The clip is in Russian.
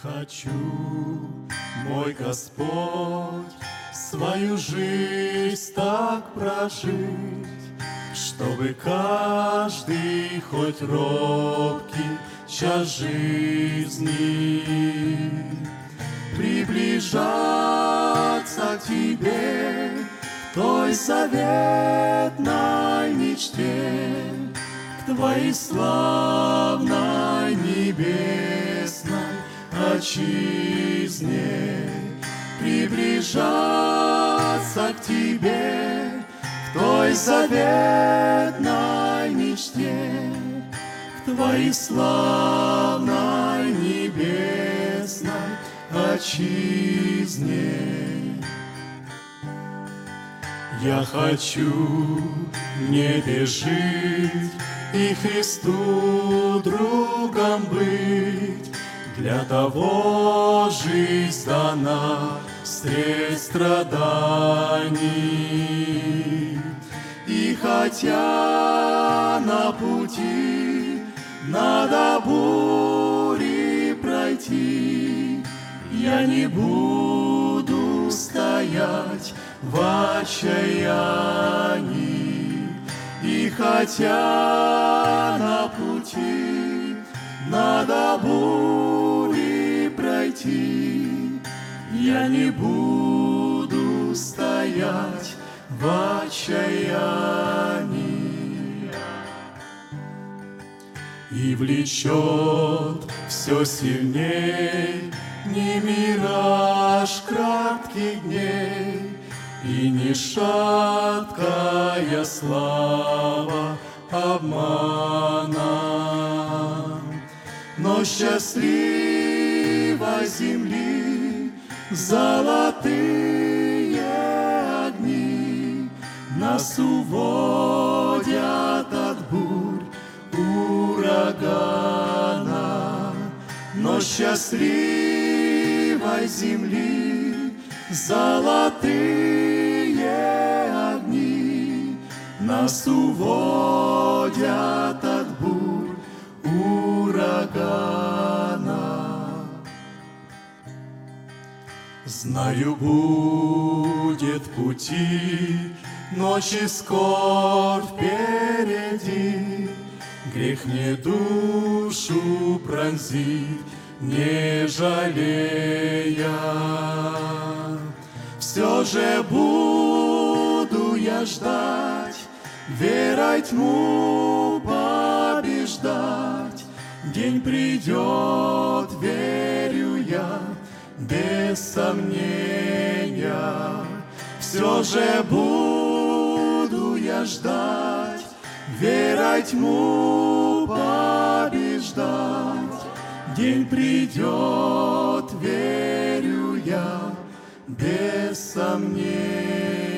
Хочу, мой Господь, свою жизнь так прожить, чтобы каждый хоть робкий час жизни приближаться к Тебе, к той заветной мечте, к Твоей славной небесной отчизне, приближаться к Тебе, к той заветной мечте, к Твоей славной небесной отчизне. Я хочу в небе жить и Христу другом быть. Для того жизнь дана средь страданий. И хотя на пути надо бури пройти, я не буду стоять в отчаянии. И хотя на пути надо бури пройти, я не буду стоять в отчаянии. И влечет все сильней не мираж кратких дней, и не шаткая слава обмана, но счастливой земли золотые огни нас уводят от бурь урагана. Но счастливой земли золотые огни нас уводят от бурь урагана. Знаю, будет пути, ночи скоро впереди, грех мне душу пронзит, не жалея. Все же буду я ждать, верой тьму побеждать. День придет, верю я, без сомнения. Все же буду я ждать, верой тьму побеждать. День придет, верю я, без сомнения.